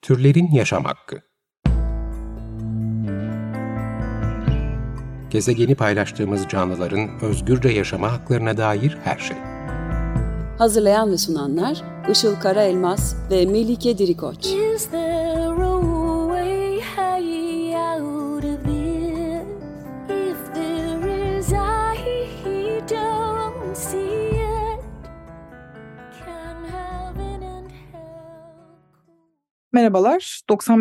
Türlerin yaşam hakkı. Gezegeni paylaştığımız canlıların özgürce yaşama haklarına dair her şey. Hazırlayan ve sunanlar Işıl Karaelmaz ve Melike Dirikoç. Merhabalar,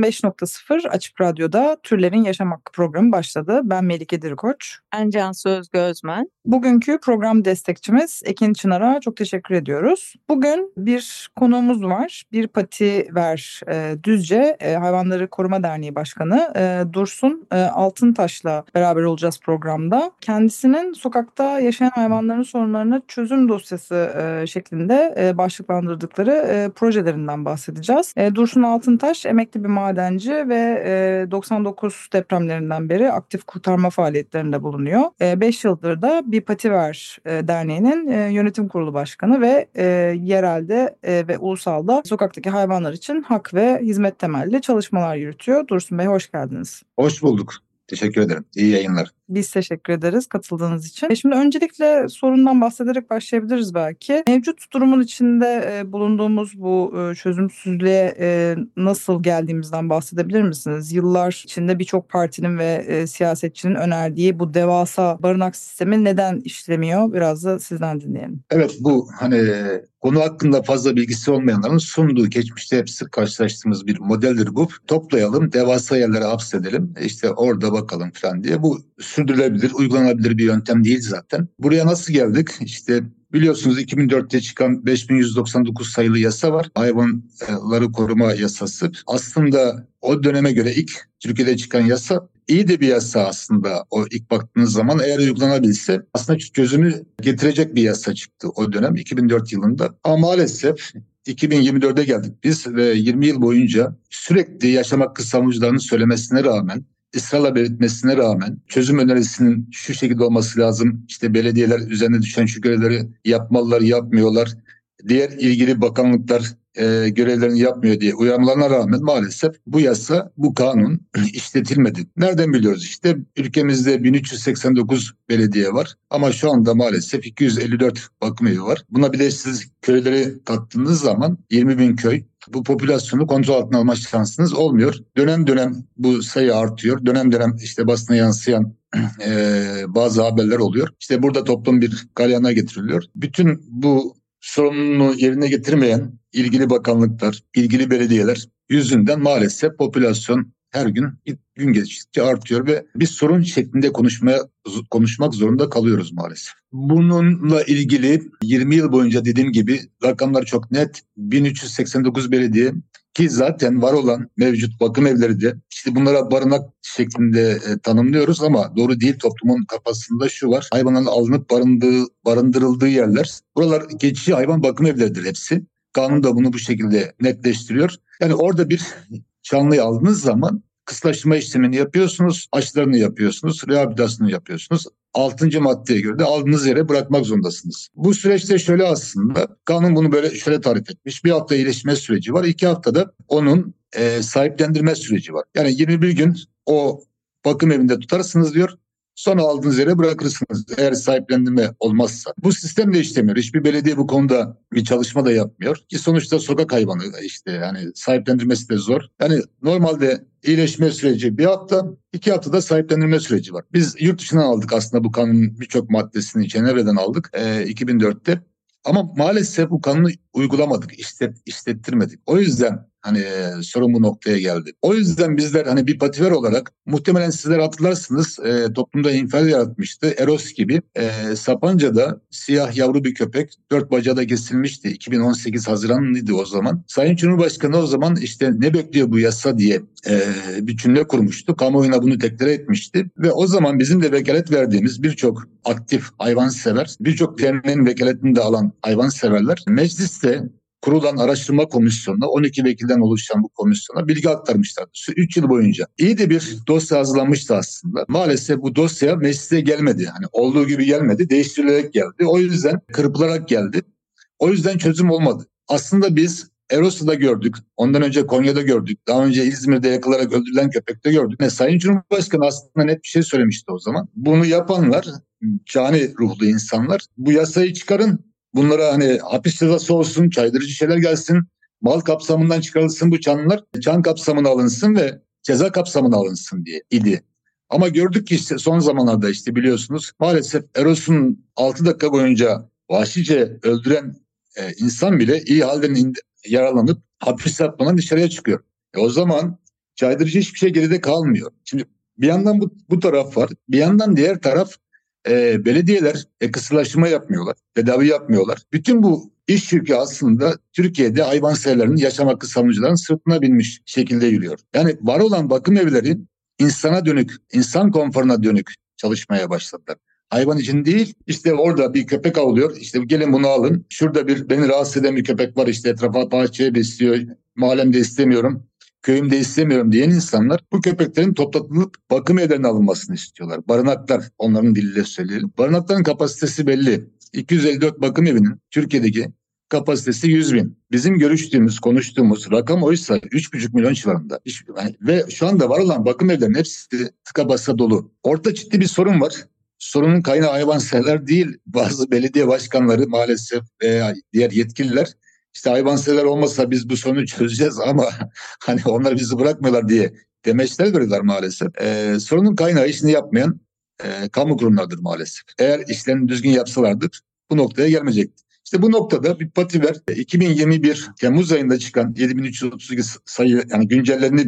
95.0 Açık Radyo'da Türlerin Yaşam Hakkı programı başladı. Ben Melike Dirikoç. Ben Cansu Özgü Özmen. Bugünkü program destekçimiz Ekin Çınar'a çok teşekkür ediyoruz. Bugün bir konuğumuz var. Bir Pativer Düzce Hayvanları Koruma Derneği Başkanı Dursun Altıntaş'la beraber olacağız programda. Kendisinin sokakta yaşayan hayvanların sorunlarına çözüm dosyası şeklinde başlıklandırdıkları projelerinden bahsedeceğiz. Dursun Altıntaş emekli bir madenci ve 99 depremlerinden beri aktif kurtarma faaliyetlerinde bulunuyor. 5 yıldır da bir Pativer Derneği'nin yönetim kurulu başkanı ve yerelde ve ulusalda sokaktaki hayvanlar için hak ve hizmet temelli çalışmalar yürütüyor. Dursun Bey, hoş geldiniz. Hoş bulduk. Teşekkür ederim. İyi yayınlar. Biz teşekkür ederiz katıldığınız için. Şimdi öncelikle sorundan bahsederek başlayabiliriz belki. Mevcut durumun içinde bulunduğumuz bu çözümsüzlüğe nasıl geldiğimizden bahsedebilir misiniz? Yıllar içinde birçok partinin ve siyasetçinin önerdiği bu devasa barınak sistemi neden işlemiyor? Biraz da sizden dinleyelim. Evet, bu konu hakkında fazla bilgisi olmayanların sunduğu, geçmişte hep sık karşılaştığımız bir modeldir bu. Toplayalım, devasa yerlere hapsedelim, işte orada bakalım falan diye. Bu sürdürülebilir, uygulanabilir bir yöntem değil zaten. Buraya nasıl geldik? İşte biliyorsunuz 2004'te çıkan 5199 sayılı yasa var. Hayvanları koruma yasası. Aslında o döneme göre ilk Türkiye'de çıkan yasa iyi de bir yasa aslında. O ilk baktığınız zaman eğer uygulanabilse aslında çözümü getirecek bir yasa çıktı o dönem 2004 yılında. Ama maalesef 2024'e geldik biz ve 20 yıl boyunca sürekli yaşam hakkı savunucularının söylemesine rağmen, ısrarla belirtmesine rağmen çözüm önerisinin şu şekilde olması lazım. İşte belediyeler üzerine düşen şu görevleri yapmalılar, yapmıyorlar. Diğer ilgili bakanlıklar görevlerini yapmıyor diye uyarmalarına rağmen maalesef bu yasa, bu kanun işletilmedi. Nereden biliyoruz? İşte ülkemizde 1389 belediye var ama şu anda maalesef 254 bakım evi var. Buna bir de siz köyleri kattığınız zaman 20.000 köy. Bu popülasyonu kontrol altına alma şansınız olmuyor. Dönem dönem bu sayı artıyor. Dönem dönem işte basına yansıyan bazı haberler oluyor. İşte burada toplum bir galyana getiriliyor. Bütün bu sorumluluğu yerine getirmeyen ilgili bakanlıklar, ilgili belediyeler yüzünden maalesef popülasyon her gün geçtikçe artıyor ve bir sorun şeklinde konuşmak zorunda kalıyoruz maalesef. Bununla ilgili 20 yıl boyunca dediğim gibi rakamlar çok net. 1389 belediye ki zaten var olan mevcut bakım evleri de işte bunlara barınak şeklinde tanımlıyoruz ama doğru değil. Toplumun kafasında şu var: hayvanların alınıp barındırıldığı yerler. Buralar geçici hayvan bakım evleridir hepsi. Kanun da bunu bu şekilde netleştiriyor. Yani orada bir canlıyı aldığınız zaman kısıtlaştırma işlemini yapıyorsunuz, aşılarını yapıyorsunuz, rehabilitasyonu yapıyorsunuz. 6. maddeye göre de aldığınız yere bırakmak zorundasınız. Bu süreçte şöyle aslında, kanun bunu böyle şöyle tarif etmiş. 1 hafta iyileşme süreci var, 2 haftada onun sahiplendirme süreci var. Yani 21 gün o bakım evinde tutarsınız diyor. Sonra aldığınız yere bırakırsınız eğer sahiplendirme olmazsa. Bu sistem de işlemiyor. Hiçbir belediye bu konuda bir çalışma da yapmıyor. Ki sonuçta sokak hayvanı işte yani sahiplendirmesi de zor. Yani normalde iyileşme süreci 1 hafta, 2 haftada sahiplendirme süreci var. Biz yurt dışından aldık aslında bu kanunun birçok maddesini Cenevre'den aldık 2004'te. Ama maalesef bu kanunu uygulamadık, işlettirmedik. O yüzden sorun bu noktaya geldi. O yüzden bizler bir Pativer olarak muhtemelen sizler hatırlarsınız toplumda infial yaratmıştı. Eros gibi Sapanca'da siyah yavru bir köpek 4 bacağı da kesilmişti. 2018 Haziran'ıydı o zaman. Sayın Cumhurbaşkanı o zaman işte ne bekliyor bu yasa diye bir cümle kurmuştu. Kamuoyuna bunu deklare etmişti. Ve o zaman bizim de vekalet verdiğimiz birçok aktif hayvansever, birçok derneğin vekaletini de alan hayvanseverler mecliste kurulan araştırma komisyonuna, 12 vekilden oluşan bu komisyona bilgi aktarmışlardı. 3 yıl boyunca. İyi de bir dosya hazırlanmıştı aslında. Maalesef bu dosya meclise gelmedi. Olduğu gibi gelmedi. Değiştirilerek geldi. O yüzden kırpılarak geldi. O yüzden çözüm olmadı. Aslında biz Eros'ta gördük. Ondan önce Konya'da gördük. Daha önce İzmir'de yakılarak öldürülen köpekte gördük. Sayın Cumhurbaşkanı aslında net bir şey söylemişti o zaman. Bunu yapanlar cani ruhlu insanlar. Bu yasayı çıkarın. Bunlara hani hapis cezası olsun, caydırıcı şeyler gelsin. Mal kapsamından çıkarılsın bu çanlar. Çan kapsamına alınsın ve ceza kapsamına alınsın diye idi. Ama gördük ki işte son zamanlarda işte biliyorsunuz maalesef Eros'un 6 dakika boyunca vahşice öldüren insan bile iyi halden yaralanıp hapis yatmadan dışarıya çıkıyor. O zaman caydırıcı hiçbir şey geride kalmıyor. Şimdi bir yandan bu taraf var. Bir yandan diğer taraf belediyeler kısırlaştırma yapmıyorlar. Tedavi yapmıyorlar. Bütün bu iş yükü aslında Türkiye'de hayvanseverlerin, yaşam hakkı savunucuların sırtına binmiş şekilde yürüyor. Yani var olan bakım evleri insana dönük, insan konforuna dönük çalışmaya başladılar. Hayvan için değil, işte orada bir köpek avlıyor, işte gelin bunu alın. Şurada beni rahatsız eden bir köpek var, işte etrafa bahçeye besliyor, mahallemde istemiyorum, köyümde istemiyorum diyen insanlar bu köpeklerin toplatılıp bakım evlerine alınmasını istiyorlar. Barınaklar, onların diliyle söyleyelim. Barınakların kapasitesi belli. 254 bakım evinin Türkiye'deki kapasitesi 100 bin. Bizim görüştüğümüz, konuştuğumuz rakam oysa 3,5 milyon civarında. Ve şu anda var olan bakım evlerinin hepsi tıka basa dolu. Orada ciddi bir sorun var. Sorunun kaynağı hayvanseverler değil. Bazı belediye başkanları maalesef veya diğer yetkililer işte hayvanseverler olmasa biz bu sorunu çözeceğiz ama hani onlar bizi bırakmıyorlar diye demeçler veriyorlar maalesef. Sorunun kaynağı işini yapmayan kamu kurumlarıdır maalesef. Eğer işlerini düzgün yapsalardı bu noktaya gelmeyecekti. İşte bu noktada bir pativer 2021 Temmuz ayında çıkan 7332 sayı, yani güncellerini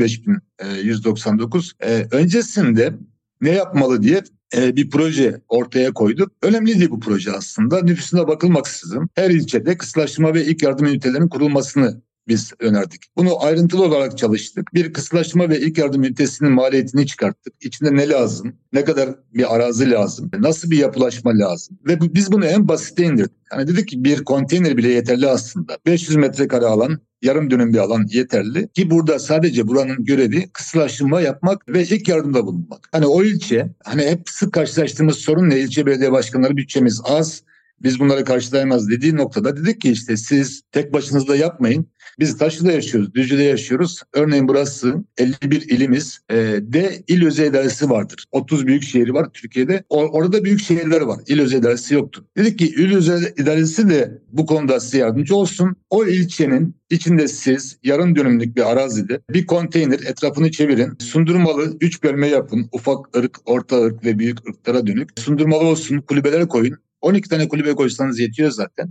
5199 öncesinde ne yapmalı diye bir proje ortaya koyduk. Önemliydi bu proje aslında. Nüfusuna bakılmaksızın her ilçede kısırlaştırma ve ilk yardım ünitelerinin kurulmasını biz önerdik. Bunu ayrıntılı olarak çalıştık. Bir kısırlaştırma ve ilk yardım ünitesinin maliyetini çıkarttık. İçinde ne lazım? Ne kadar bir arazi lazım? Nasıl bir yapılaşma lazım? Ve biz bunu en basite indirdik. Yani dedik ki bir konteyner bile yeterli aslında. 500 metrekare alan, yarım dönüm bir alan yeterli ki burada sadece buranın görevi kısırlaştırma yapmak ve ilk yardımda bulunmak. Hani o ilçe, hani hep sık karşılaştığımız sorun ne? İlçe belediye başkanları bütçemiz az, biz bunları karşılayamaz dediği noktada dedik ki işte siz tek başınızda yapmayın. Biz Taşlı'da yaşıyoruz, Düzce'de yaşıyoruz. Örneğin burası 51 ilimiz de il özel idaresi vardır. 30 büyük şehri var Türkiye'de. Orada büyük şehirler var. İl özel idaresi yoktur. Dedik ki il özel idaresi de bu konuda size yardımcı olsun. O ilçenin içinde siz yarım dönümlük bir arazide bir konteyner etrafını çevirin. Sundurmalı 3 bölme yapın. Ufak ırk, orta ırk ve büyük ırklara dönük. Sundurmalı olsun, kulübeler koyun. 12 tane kulübe koysanız yetiyor zaten.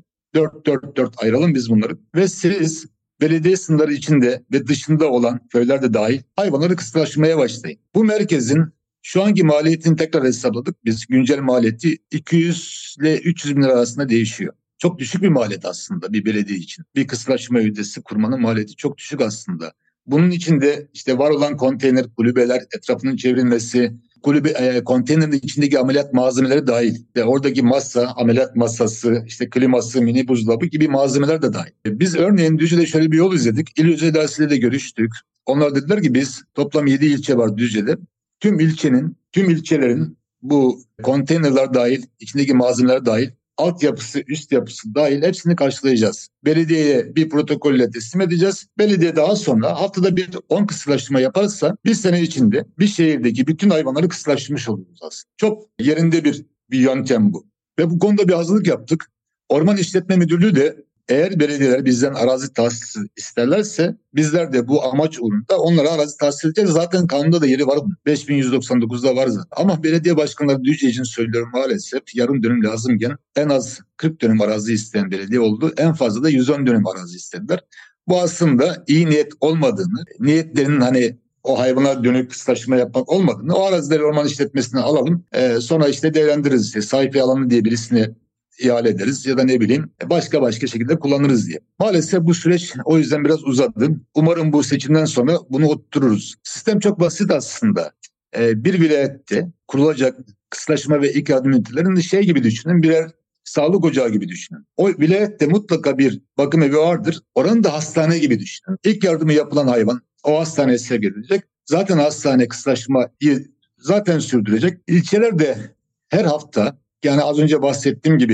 4 ayıralım biz bunları. Ve siz belediye sınırları içinde ve dışında olan köylerde dahil hayvanları kısırlaştırmaya başlayın. Bu merkezin şu anki maliyetini tekrar hesapladık. Biz güncel maliyeti 200 ile 300 bin lira arasında değişiyor. Çok düşük bir maliyet aslında bir belediye için. Bir kısırlaştırma ünitesi kurmanın maliyeti çok düşük aslında. Bunun içinde işte var olan konteyner, kulübeler, etrafının çevrilmesi, konteynerin içindeki ameliyat malzemeleri dahil. Ve oradaki masa, ameliyat masası, işte kliması, mini buzdolabı gibi malzemeler de dahil. Biz örneğin Düzce'de şöyle bir yol izledik. İl özel idaresiyle de görüştük. Onlar dediler ki biz toplam 7 ilçe var Düzce'de. Tüm ilçelerin bu konteynerler dahil, içindeki malzemeler dahil, altyapısı, üst yapısı dahil hepsini karşılayacağız. Belediyeye bir protokolle teslim edeceğiz. Belediye daha sonra haftada bir 10 kısırlaştırma yaparsa bir sene içinde bir şehirdeki bütün hayvanları kısırlaştırmış oluruz aslında. Çok yerinde bir yöntem bu. Ve bu konuda bir hazırlık yaptık. Orman İşletme Müdürlüğü de eğer belediyeler bizden arazi tahsisi isterlerse bizler de bu amaç uğrunda onlara arazi tahsis edeceğiz. Zaten kanunda da yeri var. 5199'da var zaten. Ama belediye başkanları Düzce için söylüyorum maalesef yarım dönüm lazımken en az 40 dönüm arazi isteyen belediye oldu. En fazla da 110 dönüm arazi istediler. Bu aslında iyi niyet olmadığını, niyetlerinin hani o hayvana dönük kısıtlaşma yapmak olmadığını, o arazileri orman işletmesine alalım. Sonra işte değerlendiririz. İşte sahibi alanı diye birisine ihale ederiz ya da ne bileyim başka şekilde kullanırız diye. Maalesef bu süreç o yüzden biraz uzadı. Umarım bu seçimden sonra bunu oturturuz. Sistem çok basit aslında. Bir vilayette kurulacak kısıtlaşma ve ilk yardım ünitelerini şey gibi düşünün, birer sağlık ocağı gibi düşünün. O vilayette mutlaka bir bakım evi vardır. Oranı da hastane gibi düşünün. İlk yardımı yapılan hayvan o hastaneye sevk edilecek. Zaten hastane kısıtlaşmayı zaten sürdürecek. İlçelerde her hafta, yani az önce bahsettiğim gibi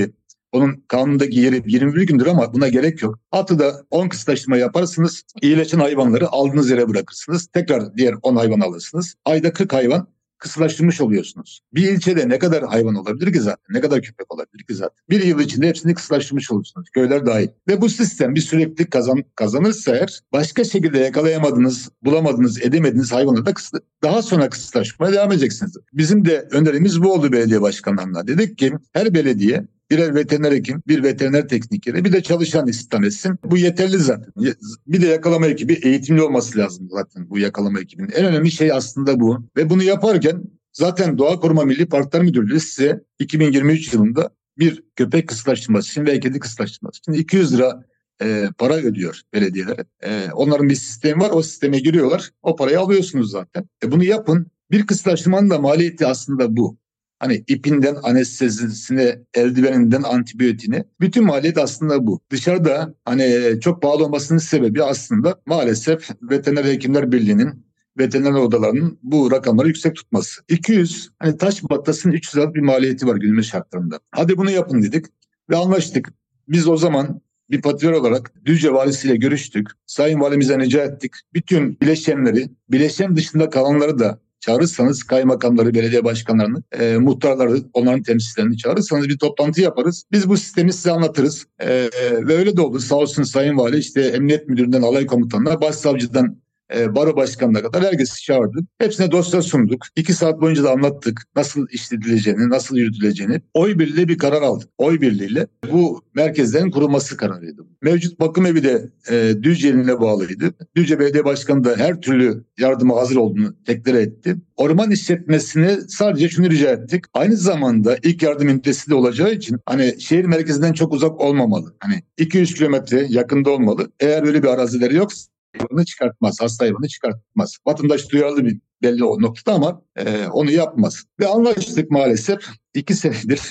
Onun kanundaki yeri 21 gündür ama buna gerek yok. Haftada 10 kısıtlaştırma yaparsınız. İyileşen hayvanları aldığınız yere bırakırsınız. Tekrar diğer 10 hayvan alırsınız. Ayda 40 hayvan kısıtlaştırmış oluyorsunuz. Bir ilçede ne kadar hayvan olabilir ki zaten? Ne kadar köpek olabilir ki zaten? Bir yıl içinde hepsini kısıtlaştırmış olursunuz. Köyler dahil. Ve bu sistem bir süreklilik kazanırsa eğer başka şekilde yakalayamadığınız, bulamadığınız, edemediğiniz hayvanları da daha sonra kısıtlaştırmaya devam edeceksiniz. Bizim de önerimiz bu oldu belediye başkanlarına. Dedik ki her belediye birer veteriner hekim, bir veteriner teknikeri, bir de çalışan istihdam etsin. Bu yeterli zaten. Bir de yakalama ekibi eğitimli olması lazım zaten bu yakalama ekibinin. En önemli şey aslında bu. Ve bunu yaparken zaten Doğa Koruma Milli Parklar Müdürlüğü size 2023 yılında bir köpek kısıtlaştırması için ve kedi kısıtlaştırması için 200 lira para ödüyor belediyelere. Onların bir sistemi var. O sisteme giriyorlar. O parayı alıyorsunuz zaten. Bunu yapın. Bir kısıtlaştırmanın da maliyeti aslında bu. Hani ipinden anestezisine, eldiveninden antibiyotiğine bütün maliyet aslında bu. Dışarıda hani çok pahalı olmasının sebebi aslında maalesef Veteriner Hekimler Birliği'nin, veteriner odalarının bu rakamları yüksek tutması. 200, hani taş battasının 300 liralık bir maliyeti var günümüz şartlarında. Hadi bunu yapın dedik ve anlaştık. Biz o zaman bir patrol olarak Düzce valisiyle görüştük. Sayın valimize rica ettik. Bütün bileşenleri, bileşen dışında kalanları da çağırırsanız kaymakamları, belediye başkanlarını, muhtarları, onların temsilcilerini çağırırsanız bir toplantı yaparız. Biz bu sistemi size anlatırız. Ve öyle de oldu. Sağ olsun Sayın Vali işte Emniyet Müdürü'nden alay komutanına, Başsavcı'dan baro başkanına kadar herkesi çağırdık. Hepsine dosya sunduk. 2 saat boyunca da anlattık nasıl işletileceğini, nasıl yürütüleceğini. Oy birliğiyle bir karar aldık. Oy birliğiyle bu merkezlerin kurulması kararıydı. Mevcut bakım evi de Düzce iline bağlıydı. Düzce Belediye Başkanı da her türlü yardıma hazır olduğunu deklare etti. Orman işletmesine sadece şunu rica ettik. Aynı zamanda ilk yardım ünitesi de olacağı için hani şehir merkezinden çok uzak olmamalı. Hani 200 kilometre yakında olmalı. Eğer öyle bir arazileri yoksa hayvanı çıkartmaz, hasta hayvanı çıkartmaz. Vatandaş duyarlı bir belli o noktada ama onu yapmaz. Ve anlaştık maalesef 2 senedir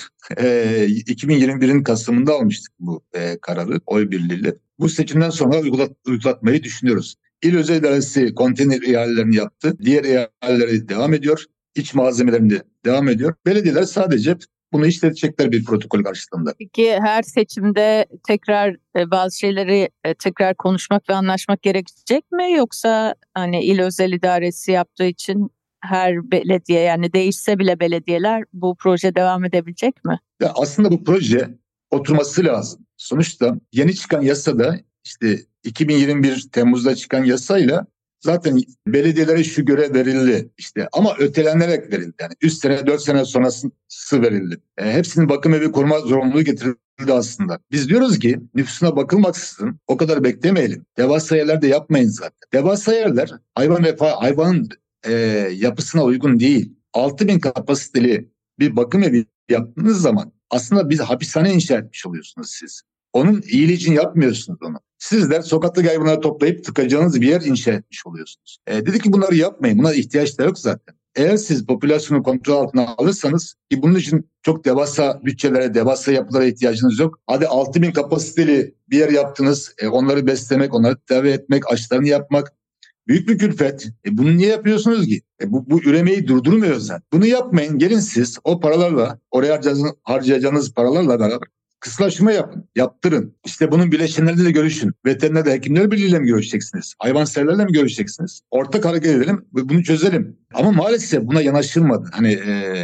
2021'in Kasım'ında almıştık bu kararı oy birliğiyle. Bu seçimden sonra uygulatmayı düşünüyoruz. İl Özel İdaresi konteyner ihalelerini yaptı. Diğer ihaleleri devam ediyor. İç malzemelerini de devam ediyor. Belediyeler sadece bunu işletecekler bir protokol karşılığında. Peki her seçimde tekrar bazı şeyleri tekrar konuşmak ve anlaşmak gerekecek mi? Yoksa hani il özel idaresi yaptığı için her belediye, yani değişse bile belediyeler, bu proje devam edebilecek mi? Ya aslında bu proje oturması lazım. Sonuçta yeni çıkan yasada işte 2021 Temmuz'da çıkan yasayla zaten belediyelere şu görev verildi işte ama ötelenerek verildi. Yani 3 sene 4 sene sonrası verildi. Hepsinin bakım evi kurma zorunluluğu getirildi aslında. Biz diyoruz ki nüfusuna bakılmaksızın o kadar beklemeyelim. Devasa yerler de yapmayın zaten. Devasa yerler hayvanın yapısına uygun değil. 6.000 kapasiteli bir bakım evi yaptığınız zaman aslında bir hapishane inşa etmiş oluyorsunuz siz. Onun iyiliği için yapmıyorsunuz onu. Sizler sokaktaki hayvanları toplayıp tıkacağınız bir yer inşa etmiş oluyorsunuz. Dedi ki bunları yapmayın. Buna ihtiyaç da yok zaten. Eğer siz popülasyonu kontrol altına alırsanız ki bunun için çok devasa bütçelere, devasa yapılara ihtiyacınız yok. Hadi 6.000 kapasiteli bir yer yaptınız. Onları beslemek, onları tedavi etmek, aşılarını yapmak büyük bir külfet. Bunu niye yapıyorsunuz ki? Bu üremeyi durdurmuyor zaten. Bunu yapmayın. Gelin siz o paralarla, oraya harcayacağınız paralarla beraber kısıtlaşma yapın, yaptırın. İşte bunun bileşenleriyle de görüşün. Veteriner de Hekimler Birliği'yle mi görüşeceksiniz? Hayvanseverlerle mi görüşeceksiniz? Ortak hareket edelim ve bunu çözelim. Ama maalesef buna yanaşılmadı. Hani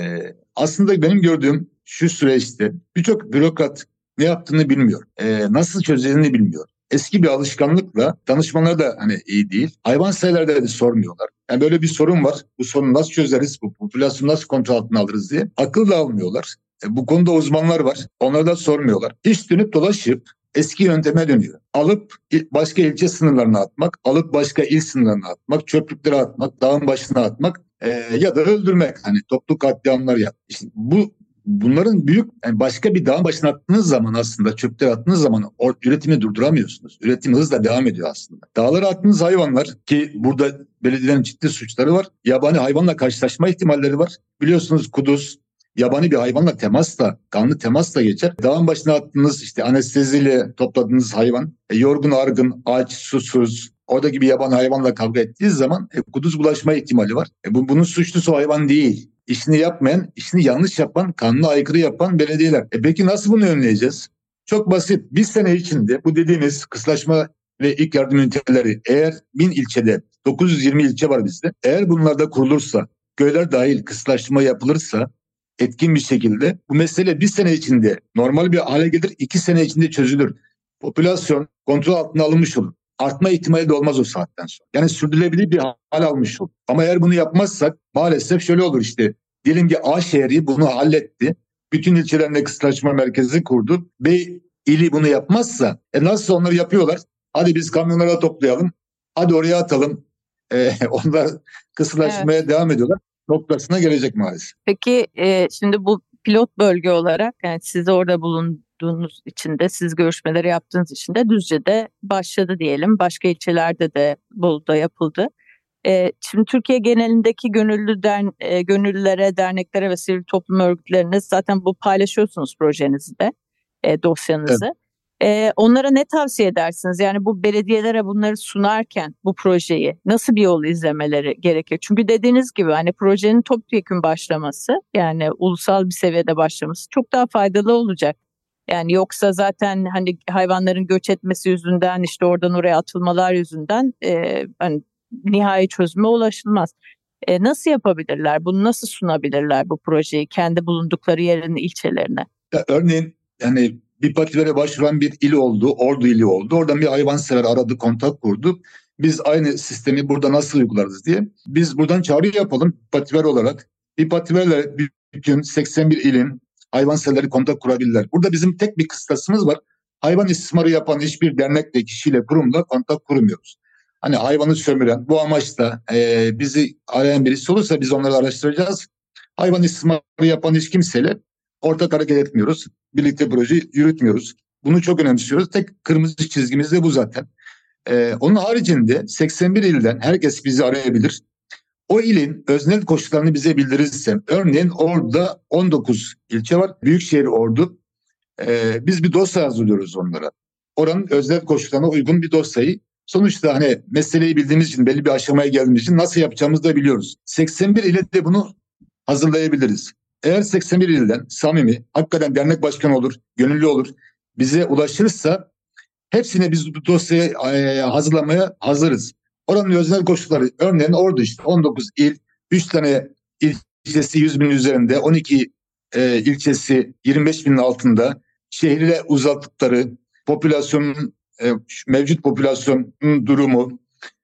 aslında benim gördüğüm şu süreçte birçok bürokrat ne yaptığını bilmiyor. Nasıl çözeceğini bilmiyor. Eski bir alışkanlıkla danışmanlar da hani iyi değil. Hayvanseverler de sormuyorlar. Yani böyle bir sorun var. Bu sorunu nasıl çözeriz? Bu popülasyonu nasıl kontrol altına alırız diye akıl da almıyorlar. Bu konuda uzmanlar var. Onları da sormuyorlar. İş dönüp dolaşıp eski yönteme dönüyor. Alıp başka ilçe sınırlarına atmak, alıp başka il sınırlarına atmak, çöplüklere atmak, dağın başına atmak ya da öldürmek. Hani toplu katliamlar yap. İşte bunların büyük, yani başka bir dağın başına attığınız zaman aslında çöplere attığınız zaman üretimi durduramıyorsunuz. Üretim hızla devam ediyor aslında. Dağlara attığınız hayvanlar ki burada belediyelerin ciddi suçları var. Yabani hayvanla karşılaşma ihtimalleri var. Biliyorsunuz kuduz yabani bir hayvanla temasla, kanlı temasla geçer. Dağın başına attığınız işte anesteziyle topladığınız hayvan yorgun, argın, aç, susuz, oradaki bir yabani hayvanla kavga ettiği zaman kuduz bulaşma ihtimali var. Bunun suçlusu hayvan değil. işini yapmayan, işini yanlış yapan, kanuna aykırı yapan belediyeler. Peki nasıl bunu önleyeceğiz? Çok basit. Bir sene içinde bu dediğimiz kısıtlaşma ve ilk yardım üniteleri, eğer 1000 ilçede 920 ilçe var bizde. Eğer bunlarda kurulursa, köyler dahil kısıtlaşma yapılırsa etkin bir şekilde bu mesele bir sene içinde normal bir hale gelir, 2 sene içinde çözülür. Popülasyon kontrol altına alınmış olur. Artma ihtimali de olmaz o saatten sonra. Yani sürdürülebilir bir hal almış olur. Ama eğer bunu yapmazsak maalesef şöyle olur işte. Diyelim ki A şehri bunu halletti. Bütün ilçelerine kısıtlaşma merkezi kurdu. B ili bunu yapmazsa nasıl onları yapıyorlar? Hadi biz kamyonlara toplayalım. Hadi oraya atalım. Onlar kısıtlaşmaya devam ediyorlar. Noktasına gelecek maalesef. Peki şimdi bu pilot bölge olarak, yani siz orada bulunduğunuz için de, siz görüşmeleri yaptığınız için de Düzce'de başladı diyelim. Başka ilçelerde de Bolu'da yapıldı. Şimdi Türkiye genelindeki gönüllülere, derneklere ve sivil toplum örgütlerine zaten bu paylaşıyorsunuz projenizi de, dosyanızı. Evet. Onlara ne tavsiye edersiniz? Yani bu belediyelere bunları sunarken bu projeyi nasıl bir yol izlemeleri gerekiyor? Çünkü dediğiniz gibi hani projenin topyekün başlaması, yani ulusal bir seviyede başlaması çok daha faydalı olacak. Yani yoksa zaten hani hayvanların göç etmesi yüzünden, işte oradan oraya atılmalar yüzünden hani nihai çözüme ulaşılmaz. Nasıl yapabilirler? Bunu nasıl sunabilirler, bu projeyi kendi bulundukları yerin ilçelerine? Ya örneğin yani bir patilere başvuran bir il oldu, Ordu ili oldu. Oradan bir hayvansever aradı, kontak kurdu. Biz aynı sistemi burada nasıl uygularız diye. Biz buradan çağrı yapalım pativer olarak. Bir pativerle bütün 81 ilin hayvanseverleri kontak kurabilirler. Burada bizim tek bir kıstasımız var. Hayvan istismarı yapan hiçbir dernekle, kişiyle, kurumla kontak kurmuyoruz. Hani hayvanı sömüren, bu amaçla bizi arayan birisi olursa biz onları araştıracağız. Hayvan istismarı yapan hiç kimseyle ortak hareket etmiyoruz. Birlikte proje yürütmüyoruz. Bunu çok önemsiyoruz. Tek kırmızı çizgimiz de bu zaten. Onun haricinde 81 ilden herkes bizi arayabilir. O ilin öznel koşullarını bize bildirirse, örneğin orada 19 ilçe var. Büyükşehir Ordu. Biz bir dosya hazırlıyoruz onlara. Oranın öznel koşullarına uygun bir dosyayı. Sonuçta hani meseleyi bildiğimiz için, belli bir aşamaya geldiğimiz için nasıl yapacağımızı da biliyoruz. 81 ile de bunu hazırlayabiliriz. Eğer 81 ilden samimi, hakikaten dernek başkanı olur, gönüllü olur, bize ulaşırsa hepsine biz bu dosyayı hazırlamaya hazırız. Oranın özel koşulları, örneğin Ordu işte 19 il, 3 tane ilçesi 100 bin üzerinde, 12 ilçesi 25 binin altında, şehirle uzaklıkları, popülasyonun mevcut popülasyonun durumu,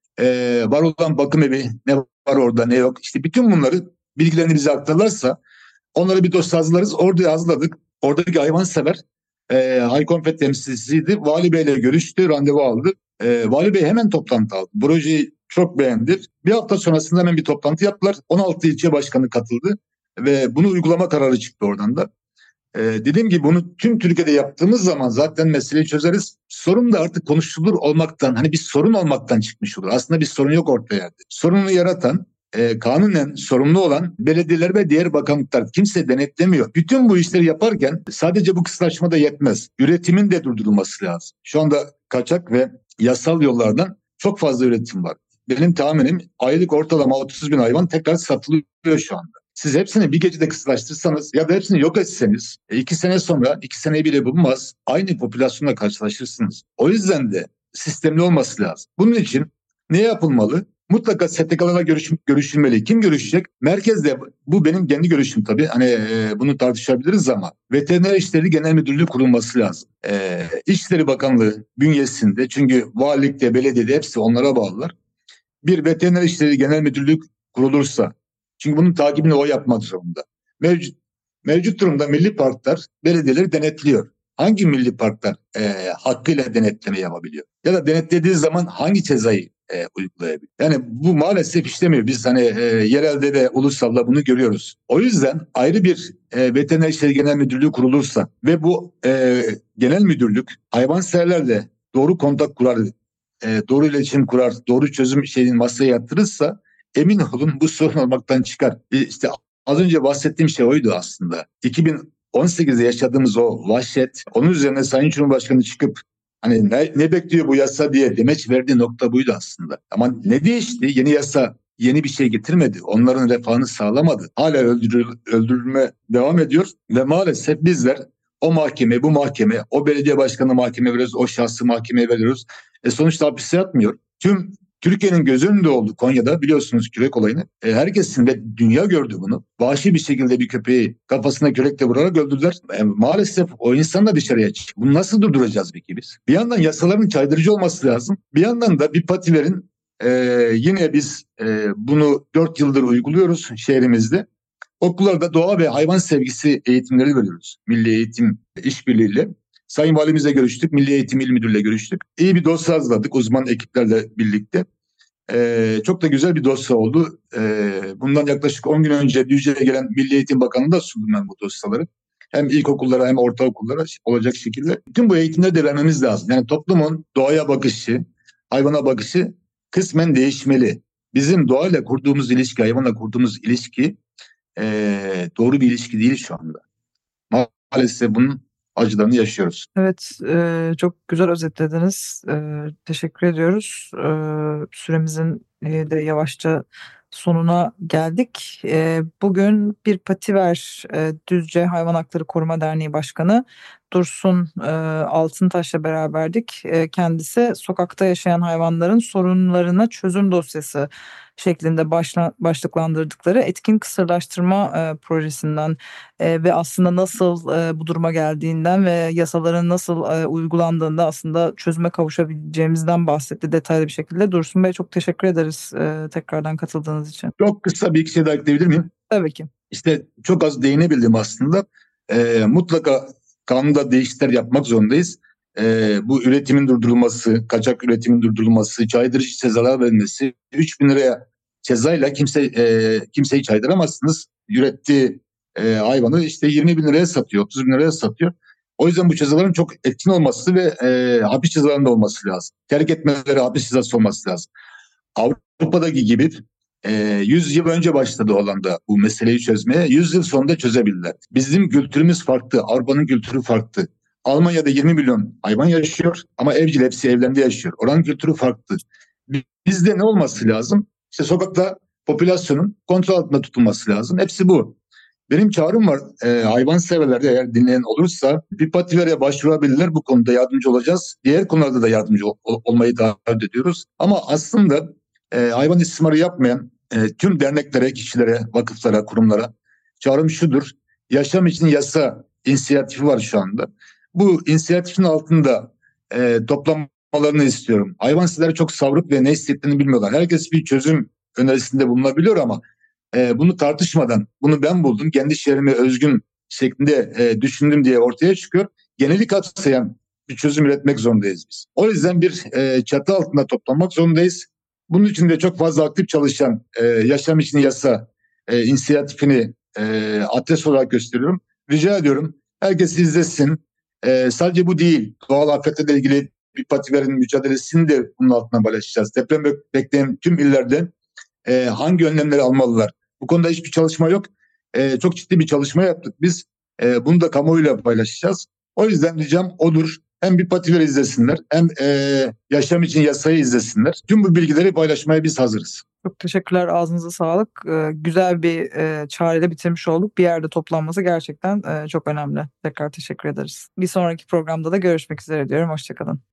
var olan bakım evi, ne var orada ne yok, işte bütün bunları bilgilerini bize aktarırlarsa onları bir dosya hazırlarız. Orada hazırladık. Oradaki hayvansever Haykonfet temsilcisiydi. Vali Bey'le görüştü, randevu aldı. Vali Bey hemen toplantı aldı. Projeyi çok beğendi. Bir hafta sonrasında hemen bir toplantı yaptılar. 16 ilçe başkanı katıldı ve bunu uygulama kararı çıktı oradan da. Dediğim gibi bunu tüm Türkiye'de yaptığımız zaman zaten meseleyi çözeriz. Sorun da artık konuşulur olmaktan, hani bir sorun olmaktan çıkmış olur. Aslında bir sorun yok ortaya. Sorunu yaratan, kanunen sorumlu olan belediyeler ve diğer bakanlıklar, kimse denetlemiyor. Bütün bu işleri yaparken sadece bu kısıtlaşma da yetmez. Üretimin de durdurulması lazım. Şu anda kaçak ve yasal yollardan çok fazla üretim var. Benim tahminim aylık ortalama 30 bin hayvan tekrar satılıyor şu anda. Siz hepsini bir gecede kısıtlaştırsanız ya da hepsini yok etseniz 2 sene sonra, 2 seneyi bile bulmaz, aynı popülasyonla karşılaşırsınız. O yüzden de sistemli olması lazım. Bunun için ne yapılmalı? Mutlaka STK'larla görüşülmeli. Kim görüşecek? Merkezde, bu benim kendi görüşüm tabii. Hani bunu tartışabiliriz ama Veteriner İşleri Genel Müdürlüğü kurulması lazım. İçişleri Bakanlığı bünyesinde, çünkü valilikte, belediyede hepsi onlara bağlılar. Bir Veteriner İşleri Genel Müdürlüğü kurulursa, çünkü bunun takibini o yapmak zorunda. Mevcut durumda milli parklar belediyeleri denetliyor. Hangi milli parklar hakkıyla denetleme yapabiliyor? Ya da denetlediği zaman hangi cezayı uygulayabilir? Yani bu maalesef işlemiyor. Biz hani yerelde de ulusalda bunu görüyoruz. O yüzden ayrı bir Veteriner İşleri Genel Müdürlüğü kurulursa ve bu genel müdürlük hayvanseverlerle doğru kontak kurar, doğru iletişim kurar, doğru çözüm masaya yatırırsa emin olun bu sorun olmaktan çıkar. İşte az önce bahsettiğim şey oydu aslında. 2018'de yaşadığımız o vahşet, onun üzerine Sayın Cumhurbaşkanı çıkıp hani ne bekliyor bu yasa diye demeç verdiği nokta buydu aslında. Ama ne değişti? Yeni yasa yeni bir şey getirmedi. Onların refahını sağlamadı. Hala öldürülme devam ediyor ve maalesef bizler o mahkeme, bu mahkeme, o belediye başkanı mahkeme veriyoruz, o şahsı mahkemeye veriyoruz. Sonuçta hapiste yatmıyor. Tüm Türkiye'nin göz önünde oldu Konya'da, biliyorsunuz kürek olayını. Herkesin ve dünya gördü bunu. Vahşi bir şekilde bir köpeği kafasına kürekle vurarak öldürdüler. Maalesef o insan da dışarıya çıktı. Bunu nasıl durduracağız peki biz? Bir yandan yasaların caydırıcı olması lazım. Bir yandan da bir patilerin yine biz bunu 4 yıldır uyguluyoruz şehrimizde. Okullarda doğa ve hayvan sevgisi eğitimleri veriyoruz. Milli Eğitim İşbirliği'yle. Sayın Valimizle görüştük, Milli Eğitim İl Müdürü'yle görüştük. İyi bir dosya hazırladık uzman ekiplerle birlikte. Çok da güzel bir dosya oldu. Bundan yaklaşık 10 gün önce Düzce'ye gelen Milli Eğitim Bakanı'na da sundum ben bu dosyaları. Hem ilkokullara hem ortaokullara olacak şekilde. Bütün bu eğitimleri de vermemiz lazım. Yani toplumun doğaya bakışı, hayvana bakışı kısmen değişmeli. Bizim doğayla kurduğumuz ilişki, hayvanla kurduğumuz ilişki doğru bir ilişki değil şu anda. Maalesef bunun acılarını yaşıyoruz. Evet, çok güzel özetlediniz. Teşekkür ediyoruz. Süremizin de yavaşça sonuna geldik. Bugün Bir Pati Ver Düzce Hayvan Hakları Koruma Derneği Başkanı Dursun Altıntaş'la beraberdik. Kendisi sokakta yaşayan hayvanların sorunlarına çözüm dosyası şeklinde başlıklandırdıkları etkin kısırlaştırma projesinden ve aslında nasıl bu duruma geldiğinden ve yasaların nasıl uygulandığında aslında çözüme kavuşabileceğimizden bahsetti detaylı bir şekilde. Dursun Bey, çok teşekkür ederiz tekrardan katıldığınız için. Çok kısa bir iki şey daha ekleyebilir miyim? Tabii ki. İşte çok az değinebildim aslında. Mutlaka kanunda değişiklikler yapmak zorundayız. Bu üretimin durdurulması, kaçak üretimin durdurulması, caydırıcı cezalar verilmesi, 3.000 liraya cezayla kimseyi caydıramazsınız. Ürettiği hayvanı işte 20.000 liraya satıyor, 30.000 liraya satıyor. O yüzden bu cezaların çok etkin olması ve hapis cezalarında olması lazım. Terk etmeleri hapis cezası olması lazım. Avrupa'daki gibi 100 yıl önce başladı Hollanda bu meseleyi çözmeye. 100 yıl sonunda çözebildiler. Bizim kültürümüz farklı. Avrupa'nın kültürü farklı. Almanya'da 20 milyon hayvan yaşıyor ama evcil, hepsi evlerinde yaşıyor. Oranın kültürü farklı. Bizde ne olması lazım? İşte sokakta popülasyonun kontrol altında tutulması lazım. Hepsi bu. Benim çağrım var. Hayvan severler de eğer dinleyen olursa bir patilere başvurabilirler. Bu konuda yardımcı olacağız. Diğer konularda da yardımcı olmayı davet ediyoruz. Ama aslında hayvan istismarı yapmayan tüm derneklere, kişilere, vakıflara, kurumlara çağrım şudur. Yaşam için Yasa inisiyatifi var şu anda. Bu inisiyatifin altında toplanmalarını istiyorum. Hayvansizler çok savruk ve ne hissettiğini bilmiyorlar. Herkes bir çözüm önerisinde bulunabiliyor ama bunu tartışmadan, bunu ben buldum, kendi şehrime özgün şeklinde düşündüm diye ortaya çıkıyor. Geneli kapsayan bir çözüm üretmek zorundayız biz. O yüzden bir çatı altında toplanmak zorundayız. Bunun için de çok fazla aktif çalışan Yaşam için Yasa inisiyatifini adres olarak gösteriyorum. Rica ediyorum, herkes izlesin. Sadece bu değil, doğal afetle ilgili bir patilerin mücadelesini de bunun altına paylaşacağız. Deprem bekleyen tüm illerde hangi önlemleri almalılar? Bu konuda hiçbir çalışma yok. Çok ciddi bir çalışma yaptık biz. Bunu da kamuoyuyla paylaşacağız. O yüzden ricam odur. Hem bir patileri izlesinler hem Yaşam için Yasayı izlesinler. Tüm bu bilgileri paylaşmaya biz hazırız. Çok teşekkürler. Ağzınıza sağlık. Güzel bir çağrıyla bitirmiş olduk. Bir yerde toplanması gerçekten çok önemli. Tekrar teşekkür ederiz. Bir sonraki programda da görüşmek üzere diyorum. Hoşçakalın.